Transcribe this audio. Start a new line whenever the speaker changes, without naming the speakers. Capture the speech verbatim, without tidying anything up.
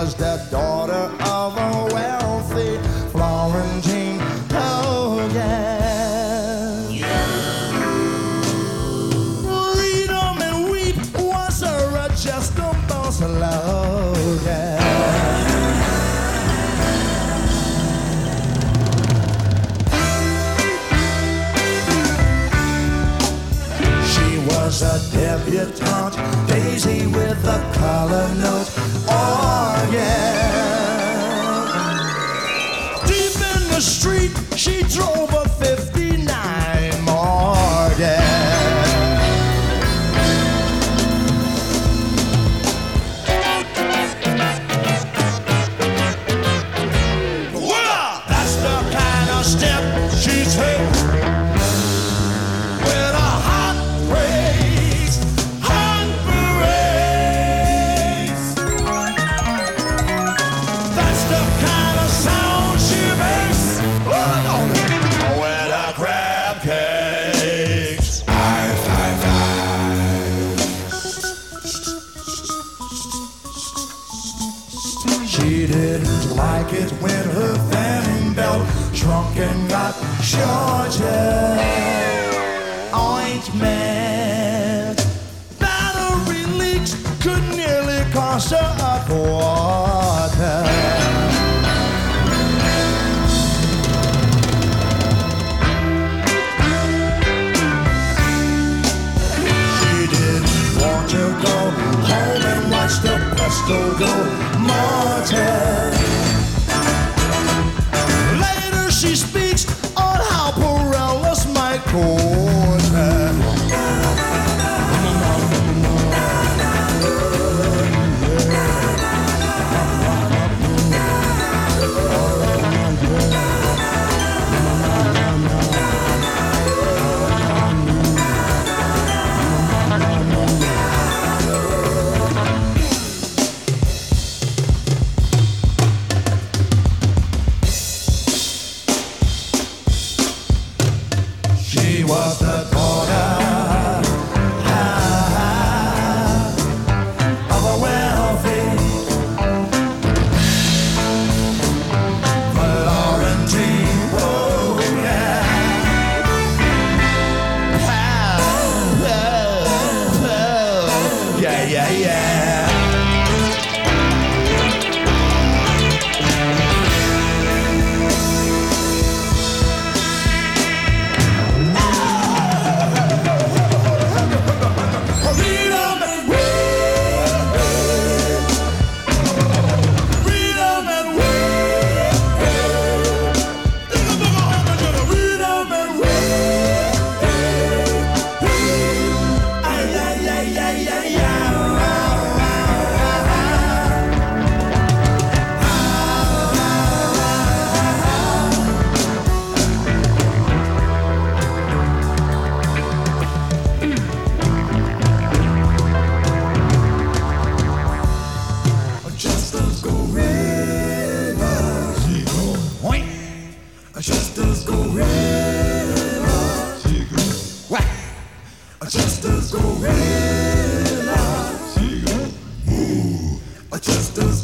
was the daughter of a wealthy Florentine. Oh, yeah. Read 'em and weep was her adjustable slow, yeah. Was a debutante, Daisy with a color note. Oh yeah. Deep in the street, she drove a fifty-nine Morgan. Voila! That's the kind of step she takes. She didn't like it when her fanning belt shrunk and got shorter. Ointment, battery leaks could nearly cost her a quarter. She didn't want to go home and watch the pesto go mortar. Later she speaks on how Pirellis might cause her. She was the daughter of a wealthy Florentine. Oh, yeah. Yeah, yeah, yeah. Just as gorilla, just as gorilla, ooh, just as